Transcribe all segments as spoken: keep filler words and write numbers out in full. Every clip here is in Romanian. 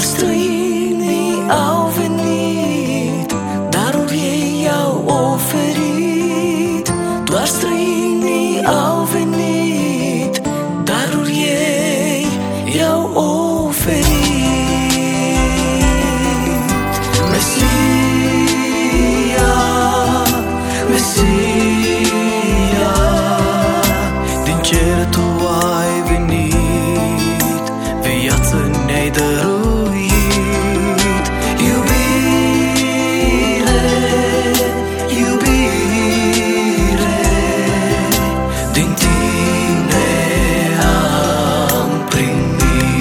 străinii au venit, daruri ei au oferit. Doar străinii au venit, daruri ei i-au oferit. Mesia, Mesia, din cer tu ai venit, viață ne-ai dăruit. Iubire, iubire, din tine am primit.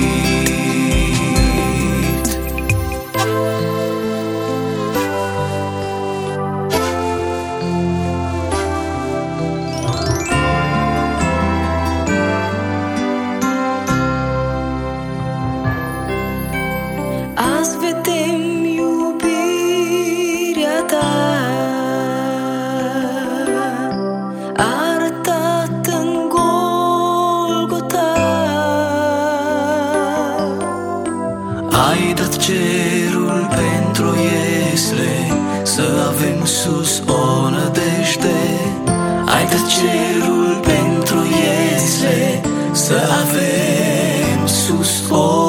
Azi vedem iubirea ta, arătat în Golgota. Ai dat cerul pentru Iesle, să avem sus o nădejde. Ai dat cerul pentru Iesle, să avem sus o